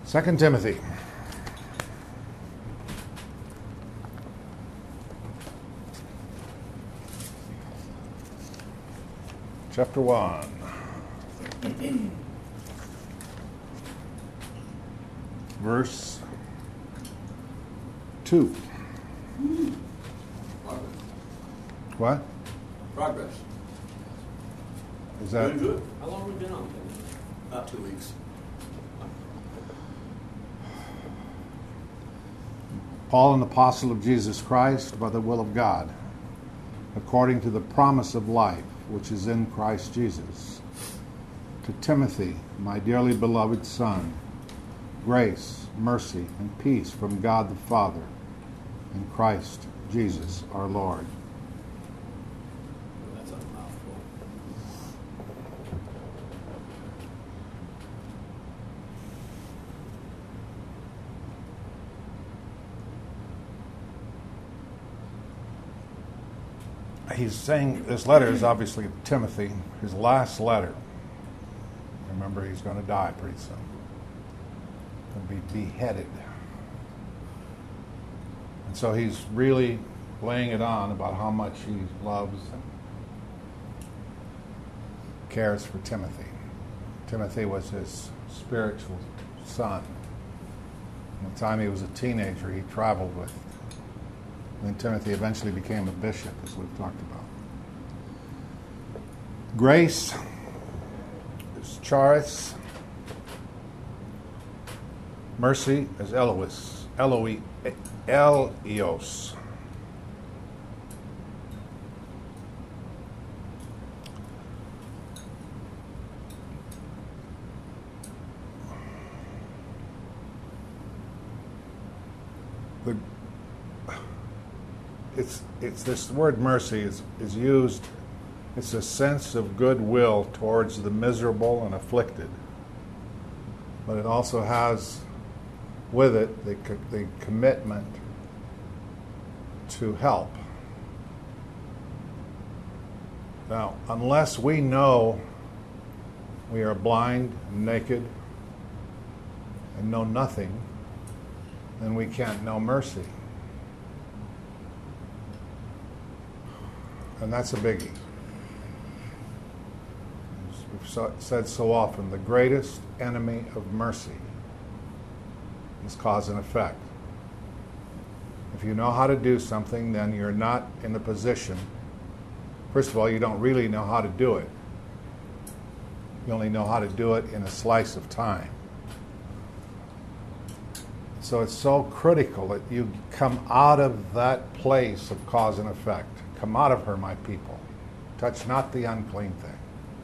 2 Timothy. Chapter 1. Verse 2. Progress. What? Progress. Is that? Doing good. How long have we been on? About 2 weeks. Paul, an apostle of Jesus Christ, by the will of God, according to the promise of life, which is in Christ Jesus. To Timothy, my dearly beloved son, grace, mercy, and peace from God the Father and Christ Jesus our Lord. That's a mouthful. He's saying this letter is obviously Timothy, his last letter. Remember, he's going to die pretty soon. Going to be beheaded. And so he's really laying it on about how much he loves and cares for Timothy. Timothy was his spiritual son. From the time he was a teenager, he traveled with. And then Timothy eventually became a bishop, as we've talked about. Grace is charis. Mercy is Elois. Elios. It's this word mercy is used. It's a sense of goodwill towards the miserable and afflicted, but it also has with it the commitment to help. Now, unless we know we are blind and naked and know nothing, then we can't know mercy. And that's a biggie. As we've said so often, the greatest enemy of mercy is cause and effect. If you know how to do something, then you're not in a position. First of all, you don't really know how to do it. You only know how to do it in a slice of time. So it's so critical that you come out of that place of cause and effect. Come out of her, my people. Touch not the unclean thing.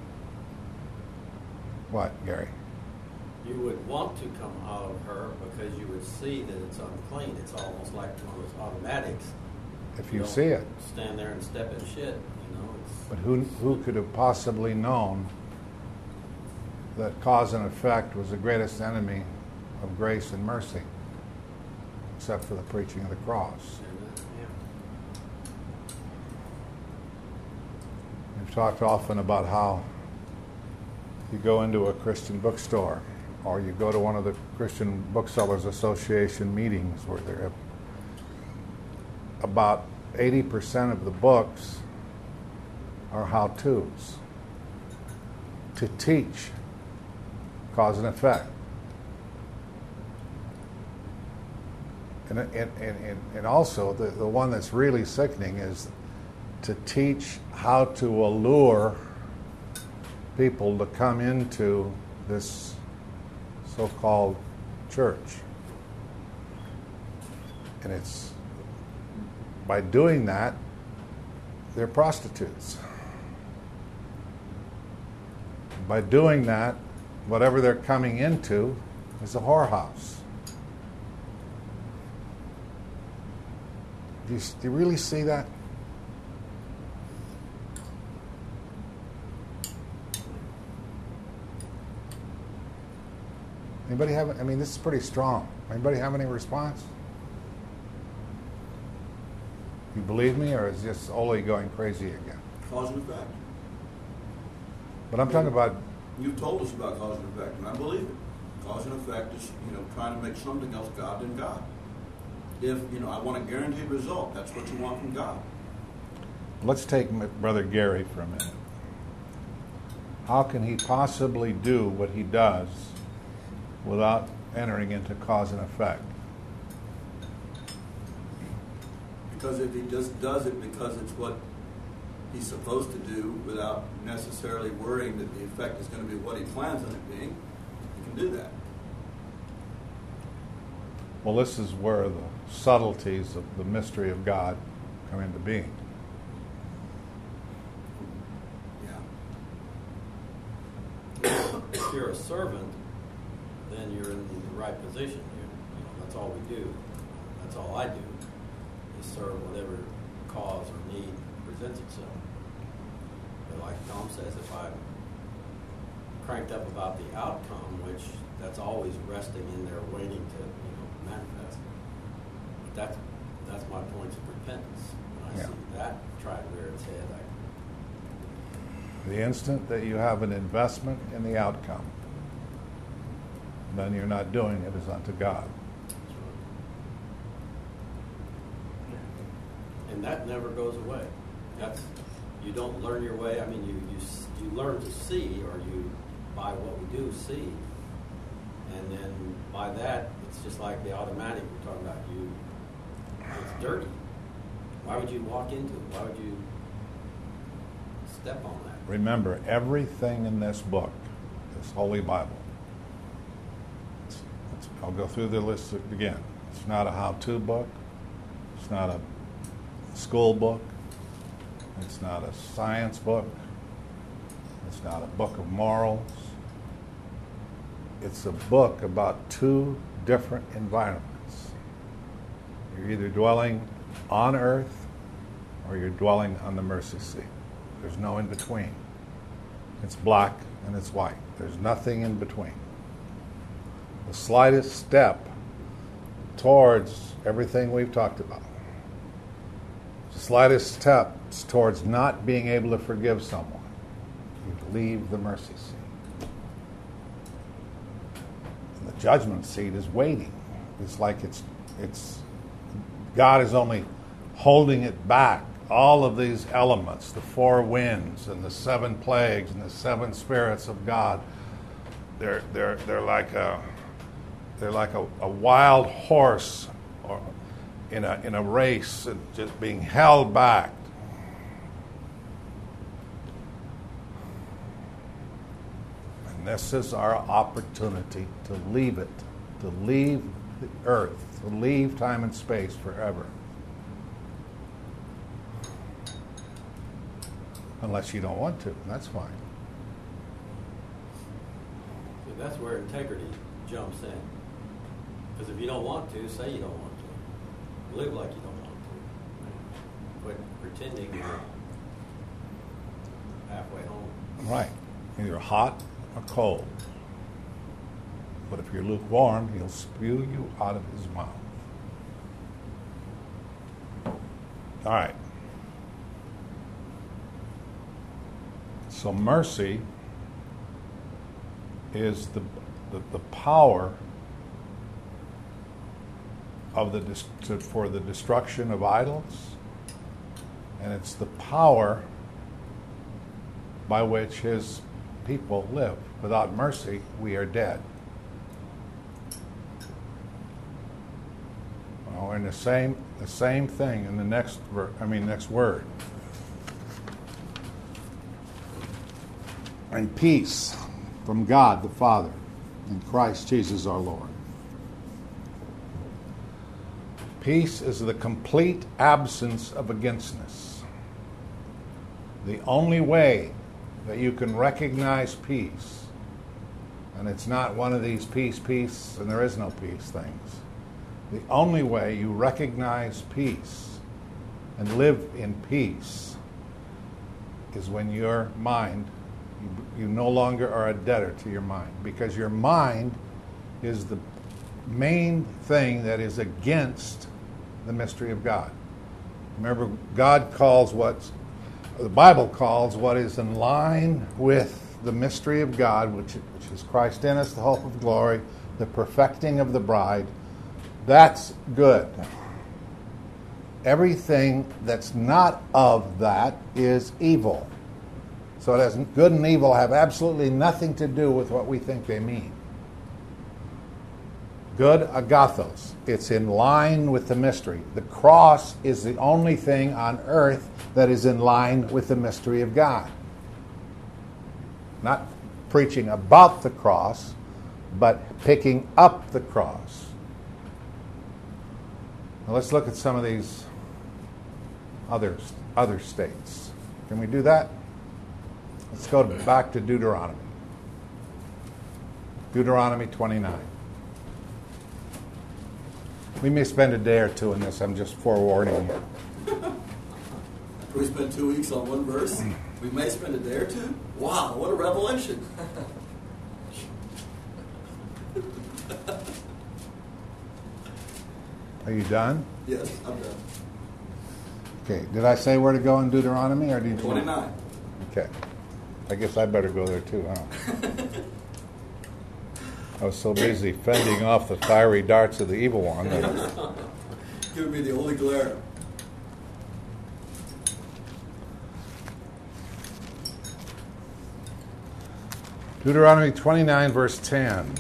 What, Gary? You would want to come out of her because you would see that it's unclean. It's almost like one of those automatics. If you see it. Stand there and step in shit, you know. But who could have possibly known that cause and effect was the greatest enemy of grace and mercy, except for the preaching of the cross? We've talked often about how you go into a Christian bookstore or you go to one of the Christian Booksellers Association meetings where there are about 80% of the books are how-tos to teach cause and effect. And also the one that's really sickening is to teach how to allure people to come into this so-called church. And it's by doing that, they're prostitutes. By doing that, whatever they're coming into is a whorehouse. Do you really see that? Anybody have? I mean, this is pretty strong. Anybody have any response? You believe me, or is just Ole going crazy again? Cause and effect. But I'm talking about. You've told us about cause and effect, and I believe it. Cause and effect is, trying to make something else God than God. If, I want a guaranteed result, that's what you want from God. Let's take Brother Gary for a minute. How can he possibly do what he does without entering into cause and effect? Because if he just does it because it's what he's supposed to do without necessarily worrying that the effect is going to be what he plans on it being, he can do that. Well, this is where the subtleties of the mystery of God come into being. If you're a servant, then you're in the right position. That's all we do. That's all I do, is serve whatever cause or need presents itself. But like Tom says, if I'm cranked up about the outcome, which that's always resting in there waiting to manifest, that's my points of repentance. When I see that try to rear its head, The instant that you have an investment in the outcome, then you're not doing it as unto God. and that never goes away. You don't learn your way. I mean, you learn to see, or you by what we do see, and then by that, it's just like the automatic we're talking about. It's dirty. Why would you walk into it? Why would you step on that? Remember, everything in this book, this Holy Bible, I'll go through the list again. It's not a how-to book. It's not a school book. It's not a science book. It's not a book of morals. It's a book about two different environments. You're either dwelling on earth or you're dwelling on the mercy seat. There's no in between. It's black and it's white. There's nothing in between. The slightest step towards everything we've talked about, the slightest step towards not being able to forgive someone, you leave the mercy seat. And the judgment seat is waiting. It's like it's God is only holding it back. All of these elements, the four winds and the seven plagues and the seven spirits of God, they're like a wild horse or in a race and just being held back. And this is our opportunity to leave it, to leave the earth, to leave time and space forever. Unless you don't want to, that's fine. So that's where integrity jumps in. Because if you don't want to, say you don't want to. Live like you don't want to. Quit pretending you're halfway home. Right. Either hot or cold. But if you're lukewarm, he'll spew you out of his mouth. All right. So mercy is the power of for the destruction of idols, and it's the power by which his people live. Without mercy, we are dead. Oh, and the same thing in the next word. And peace from God the Father and Christ Jesus our Lord. Peace is the complete absence of againstness. The only way that you can recognize peace, and it's not one of these peace, and there is no peace things. The only way you recognize peace and live in peace is when your mind, you no longer are a debtor to your mind, because your mind is the main thing that is against the mystery of God. Remember, God calls the Bible calls what is in line with the mystery of God, which is Christ in us, the hope of glory, the perfecting of the bride. That's good. Everything that's not of that is evil. So it has good and evil have absolutely nothing to do with what we think they mean. Good, agathos. It's in line with the mystery. The cross is the only thing on earth that is in line with the mystery of God. Not preaching about the cross, but picking up the cross. Now let's look at some of these other states. Can we do that? Let's go back to Deuteronomy. Deuteronomy 29. We may spend a day or two in this. I'm just forewarning you. After we spend 2 weeks on one verse, we may spend a day or two? Wow, what a revelation. Are you done? Yes, I'm done. Okay. Did I say where to go in Deuteronomy, or did you? 29. Okay. I guess I better go there too, huh? I was so busy fending off the fiery darts of the evil one. Giving me the holy glare. Deuteronomy 29, verse 10.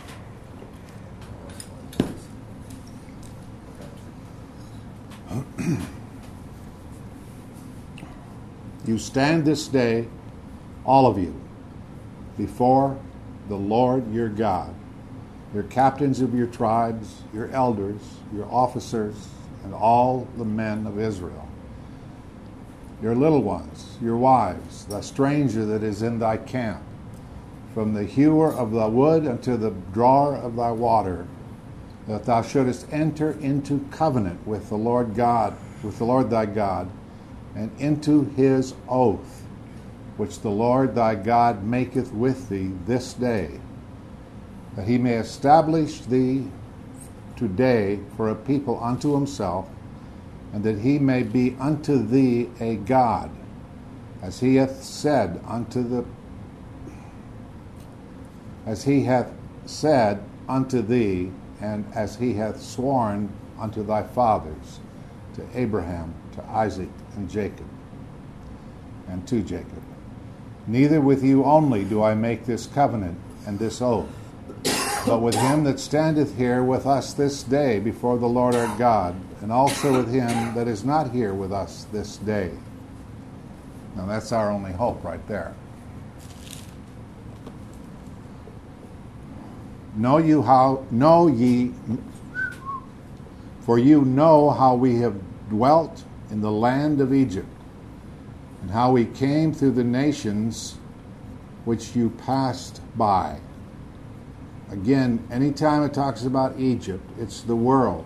You stand this day, all of you, before the Lord your God, your captains of your tribes, your elders, your officers, and all the men of Israel, your little ones, your wives, the stranger that is in thy camp, from the hewer of thy wood unto the drawer of thy water, that thou shouldest enter into covenant with the Lord God, with the Lord thy God, and into his oath, which the Lord thy God maketh with thee this day, that he may establish thee today for a people unto himself, and that he may be unto thee a God, as he hath said unto thee, and as he hath sworn unto thy fathers, to Abraham, to Isaac, and Jacob, and to Jacob. Neither with you only do I make this covenant and this oath, but with him that standeth here with us this day before the Lord our God, and also with him that is not here with us this day. Now that's our only hope right there. Know ye, for you know how we have dwelt in the land of Egypt, and how we came through the nations which you passed by. Again, anytime it talks about Egypt, it's the world.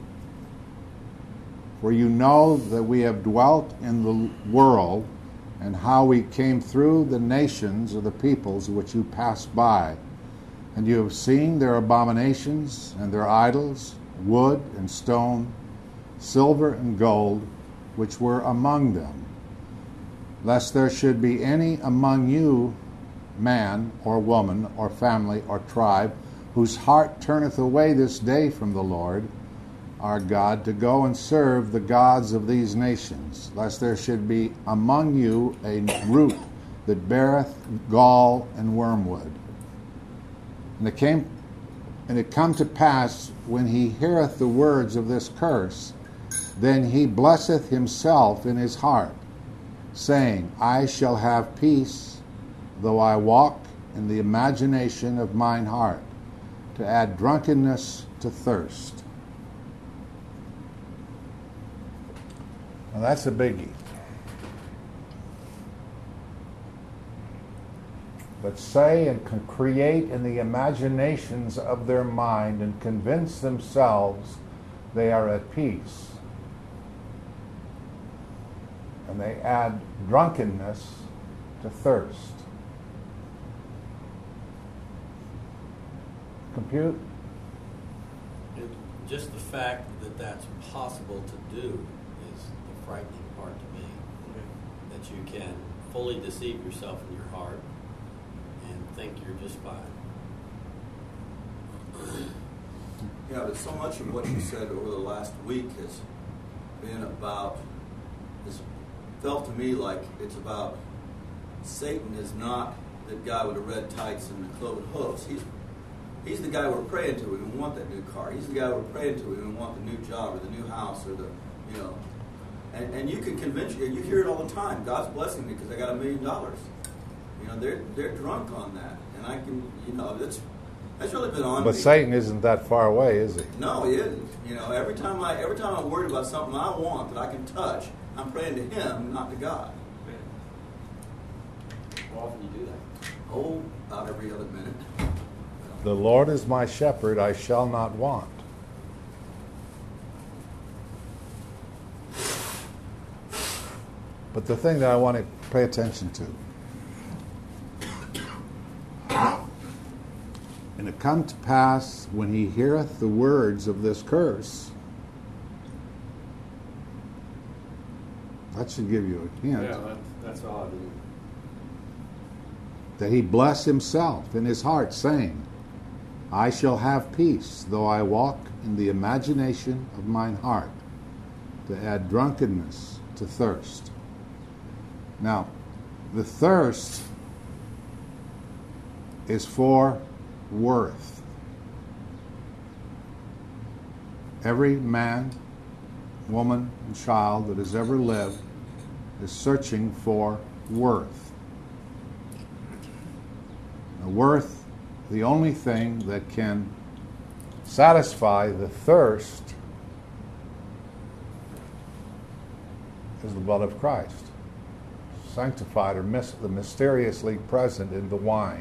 For you know that we have dwelt in the world, and how we came through the nations or the peoples which you passed by. And you have seen their abominations and their idols, wood and stone, silver and gold, which were among them. Lest there should be any among you, man or woman or family or tribe, whose heart turneth away this day from the Lord our God, to go and serve the gods of these nations, lest there should be among you a root that beareth gall and wormwood. And it come to pass, when he heareth the words of this curse, then he blesseth himself in his heart, saying, I shall have peace, though I walk in the imagination of mine heart, to add drunkenness to thirst. Now that's a biggie. But say and can create in the imaginations of their mind and convince themselves they are at peace. And they add drunkenness to thirst. Compute? Just the fact that that's possible to do is the frightening part to me. That you can fully deceive yourself in your heart, and think you're just fine. Yeah, but so much of what you said over the last week has been about, has felt to me like it's about Satan is not the guy with the red tights and the cloven hoofs. He's the guy we're praying to and we want that new car. He's the guy we're praying to and we want the new job or the new house or the, you know. And you can convince you hear it all the time. God's blessing me because I got $1 million. You know, they're drunk on that. And I can, you know, that's really been on me. But Satan isn't that far away, is he? No, he isn't. You know, every time I'm worried about something I want that I can touch, I'm praying to him, not to God. How often do you do that? Oh, about every other minute. The Lord is my shepherd, I shall not want. But the thing that I want to pay attention to, and it come to pass when he heareth the words of this curse, that should give you a hint. Yeah, that's odd. That he bless himself in his heart, saying, I shall have peace, though I walk in the imagination of mine heart, to add drunkenness to thirst. Now, the thirst is for worth. Every man, woman, and child that has ever lived is searching for worth. Now, worth, the only thing that can satisfy the thirst, is the blood of Christ, sanctified or mysteriously present in the wine.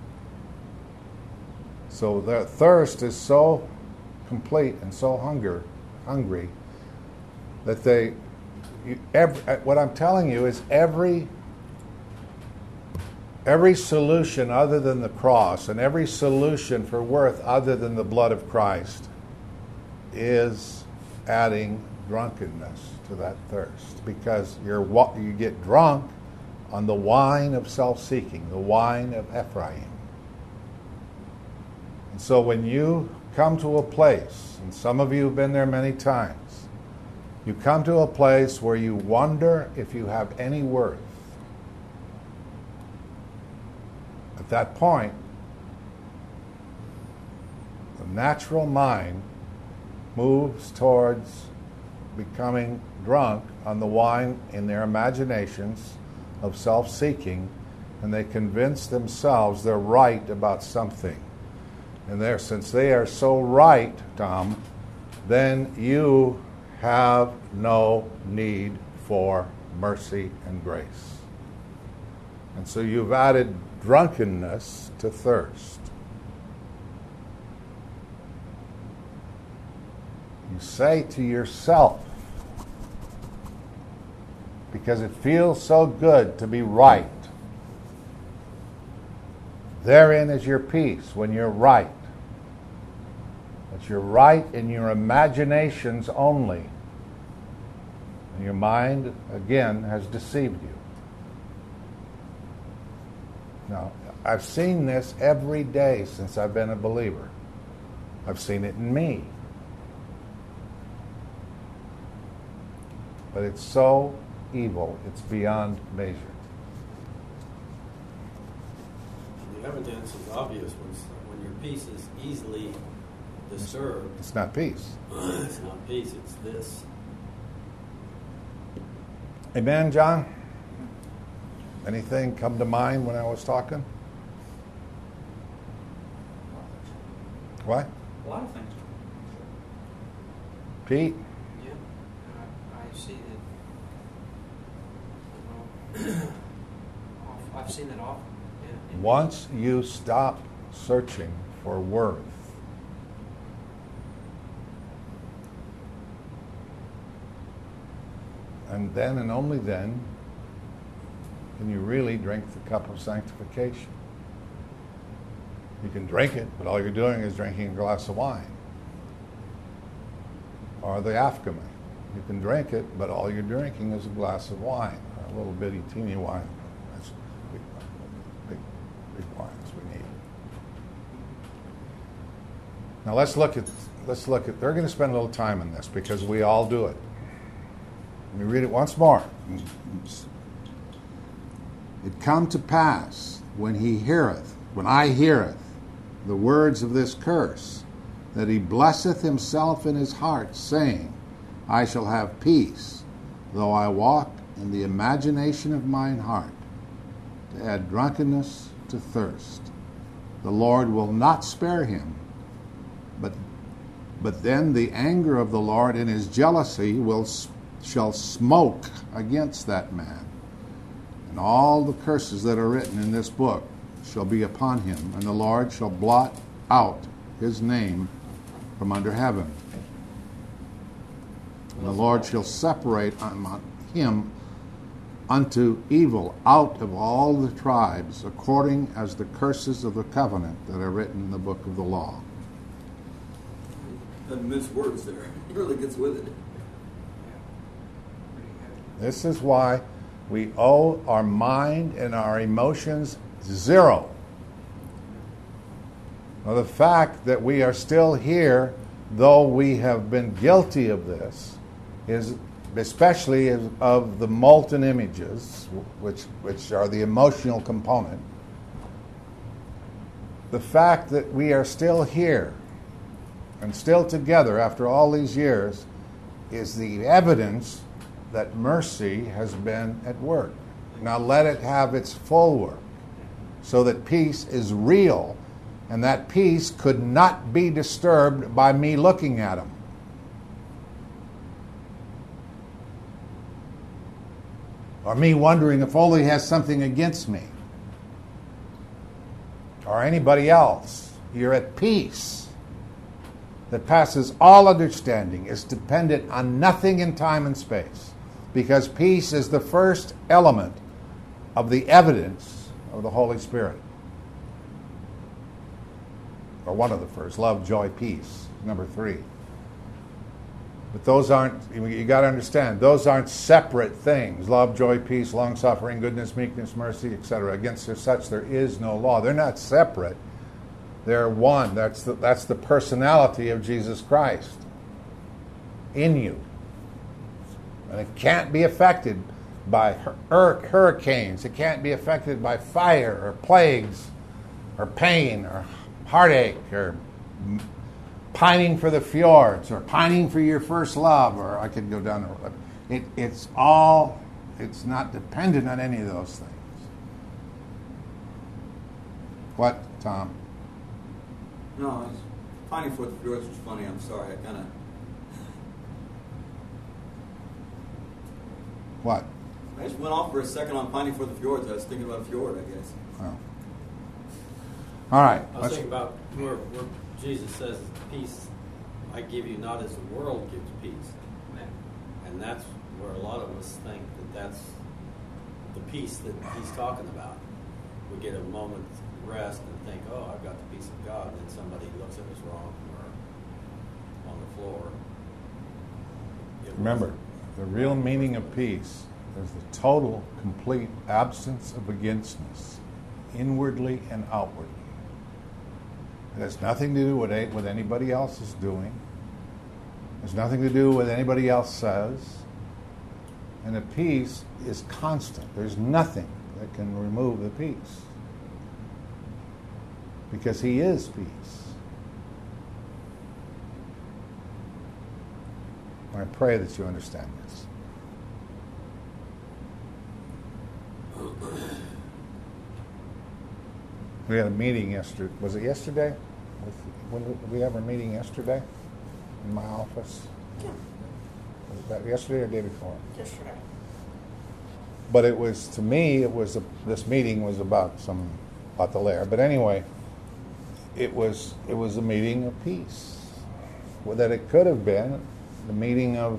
So the thirst is so complete and so hungry that what I'm telling you is every solution other than the cross and every solution for worth other than the blood of Christ is adding drunkenness to that thirst, because you get drunk on the wine of self-seeking, the wine of Ephraim. And so when you come to a place, and some of you have been there many times, you come to a place where you wonder if you have any worth. At that point, the natural mind moves towards becoming drunk on the wine in their imaginations of self-seeking, and they convince themselves they're right about something. And since they are so right, Tom, then you have no need for mercy and grace. And so you've added drunkenness to thirst. You say to yourself, because it feels so good to be right, therein is your peace, when you're right. But you're right in your imaginations only. And your mind, again, has deceived you. Now, I've seen this every day since I've been a believer. I've seen it in me. But it's so evil, it's beyond measure. The evidence is obvious when your peace is easily disturbed. It's not peace. It's not peace, it's this. Amen, John? Anything come to mind when I was talking? What? A lot of things. Pete? Yeah, I see that. I've seen it often. Yeah. Once you stop searching for worth, and then and only then can you really drink the cup of sanctification. You can drink it, but all you're doing is drinking a glass of wine. Or the Afghani. You can drink it, but all you're drinking is a glass of wine, or a little bitty teeny wine. That's big wine. Now let's look at, they're going to spend a little time on this because we all do it. Let me read it once more. It come to pass when I heareth the words of this curse, that he blesseth himself in his heart, saying, I shall have peace, though I walk in the imagination of mine heart, to add drunkenness to thirst. The Lord will not spare him, but then the anger of the Lord in his jealousy shall smoke against that man. And all the curses that are written in this book shall be upon him, and the Lord shall blot out his name from under heaven. And the Lord shall separate him unto evil out of all the tribes, according as the curses of the covenant that are written in the book of the law. Doesn't mince words there. He really gets with it. This is why we owe our mind and our emotions zero. Now, the fact that we are still here, though we have been guilty of this, is especially of the molten images, which are the emotional component. The fact that we are still here and still together after all these years is the evidence that mercy has been at work. Now let it have its full work, so that peace is real, and that peace could not be disturbed by me looking at him. Or me wondering if Ole has something against me. Or anybody else. You're at peace that passes all understanding, is dependent on nothing in time and space. Because peace is the first element of the evidence of the Holy Spirit. Or one of the first. Love, joy, peace. Number 3. But those aren't, you got to understand, those aren't separate things. Love, joy, peace, long-suffering, goodness, meekness, mercy, etc. Against such there is no law. They're not separate. They're one. That's the personality of Jesus Christ in you. And it can't be affected by hurricanes. It can't be affected by fire or plagues or pain or heartache or pining for the fjords or pining for your first love, or I could go down the road. It's not dependent on any of those things. What, Tom? No, pining for the fjords was funny. I'm sorry. I kind of... What? I just went off for a second on pining for the fjords. I was thinking about a fjord, I guess. Oh. All right. I was thinking about where Jesus says, peace I give you not as the world gives peace. And that's where a lot of us think that's the peace that he's talking about. We get a moment's rest and think, oh, I've got the peace of God. And then somebody looks at us wrong or on the floor. Remember, the real meaning of peace is the total, complete absence of againstness, inwardly and outwardly. It has nothing to do with what anybody else is doing. It has nothing to do with what anybody else says. And the peace is constant. There's nothing that can remove the peace. Because he is peace. I pray that you understand this. We had a meeting yesterday. Was it yesterday? When did we have our meeting yesterday in my office? Yeah. Was that yesterday or the day before? Yesterday. But it was, to me, this meeting was about the lair. But anyway, it was a meeting of peace. Well, that it could have been the meeting of.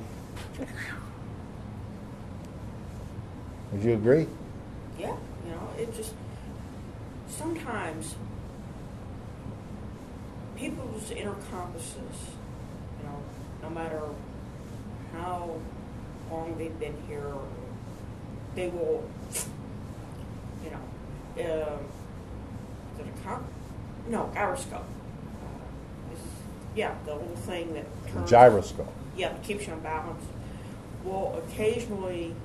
Would you agree? Yeah, it just sometimes people's inner compasses, no matter how long they've been here, they will, is it a comp? No, gyroscope. yeah, the little thing that turns. Gyroscope. Yeah, it keeps you on balance. Will occasionally,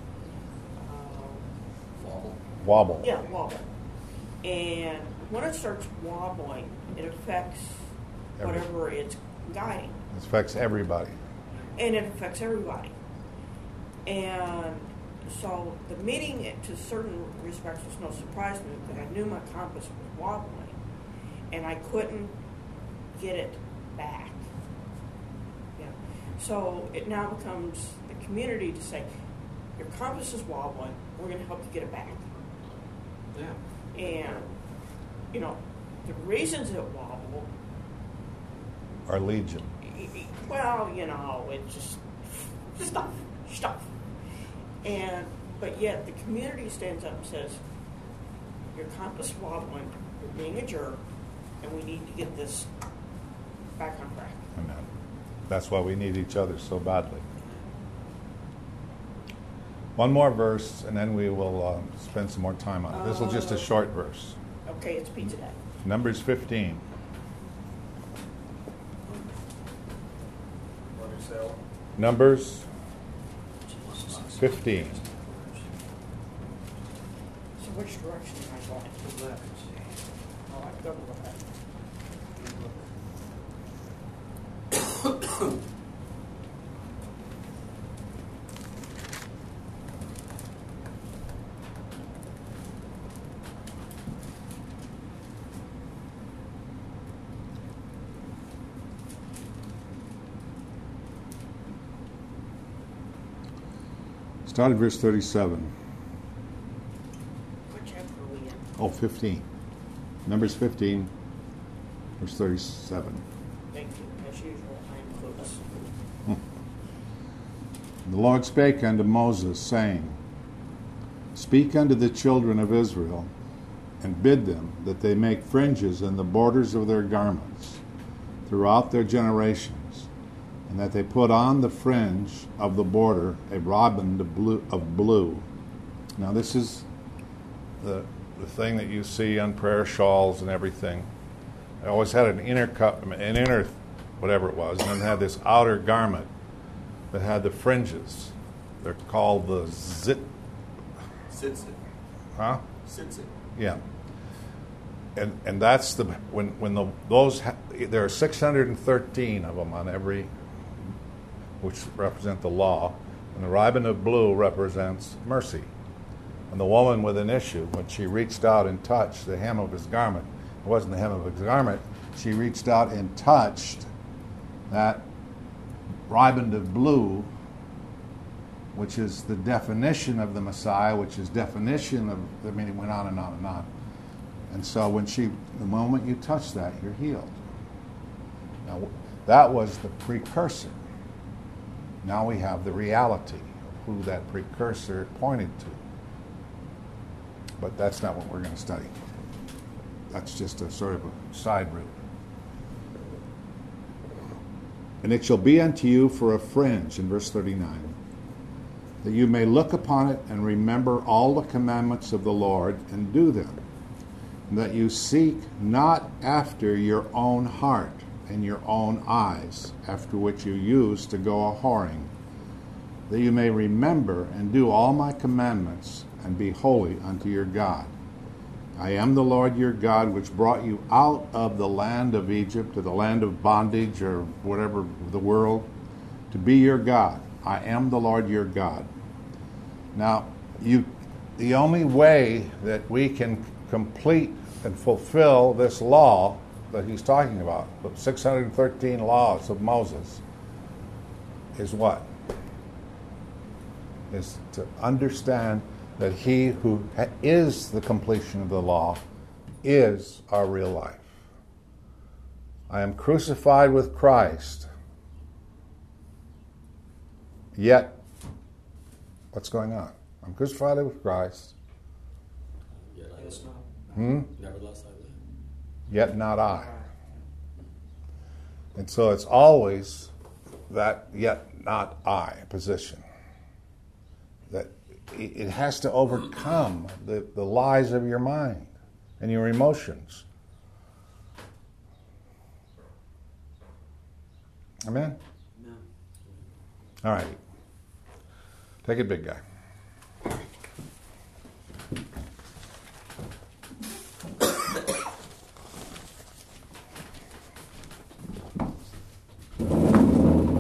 Wobble. wobble. And when it starts wobbling, it affects whatever it's guiding. It affects everybody. And it affects everybody. And so the meeting, to certain respects, was no surprise to me because I knew my compass was wobbling, and I couldn't get it back. Yeah. So it now becomes the community to say, your compass is wobbling, we're going to help you get it back. Yeah. And, the reasons it wobbled, Our legion. well, it's just stuff. But yet the community stands up and says, your compass wobbling, you're being a jerk, and we need to get this back on track. Amen. That's why we need each other so badly. One more verse, and then we will spend some more time on it. This is just a short verse. Okay, it's pizza day. Numbers 15. Numbers 15. So which direction am I going? The left. Oh, I go to the left. Start at verse 37. What chapter are we in? Oh, 15. Numbers 15, verse 37. Thank you. As usual, I am clueless. The Lord spake unto Moses, saying, Speak unto the children of Israel, and bid them that they make fringes in the borders of their garments throughout their generations, and that they put on the fringe of the border a riband of blue. Now this is the thing that you see on prayer shawls and everything. I always had an inner whatever it was, and then had this outer garment that had the fringes. They're called the Tzitzit. Huh? Tzitzit. Yeah. And that's there are 613 of them on every, which represent the law, and the riband of blue represents mercy. And the woman with an issue, when she reached out and touched the hem of his garment, it wasn't the hem of his garment, she reached out and touched that riband of blue, which is the definition of the Messiah, which is definition of, it went on and on and on. And so the moment you touch that, you're healed. Now, that was the precursor. Now we have the reality of who that precursor pointed to. But that's not what we're going to study. That's just a sort of a side route. And it shall be unto you for a fringe, in verse 39, that you may look upon it and remember all the commandments of the Lord and do them, and that you seek not after your own heart and your own eyes, after which you used to go a-whoring, that you may remember and do all my commandments and be holy unto your God. I am the Lord your God, which brought you out of the land of Egypt, to the land of bondage, or whatever, the world, to be your God. I am the Lord your God. Now, the only way that we can complete and fulfill this law that he's talking about, the 613 laws of Moses, is what? Is to understand that he who is the completion of the law is our real life. I am crucified with Christ, yet, what's going on? I'm crucified with Christ, Nevertheless I live. yet not I. And so it's always that yet not I position. That it has to overcome the lies of your mind and your emotions. Amen? No. All right. Take it, big guy.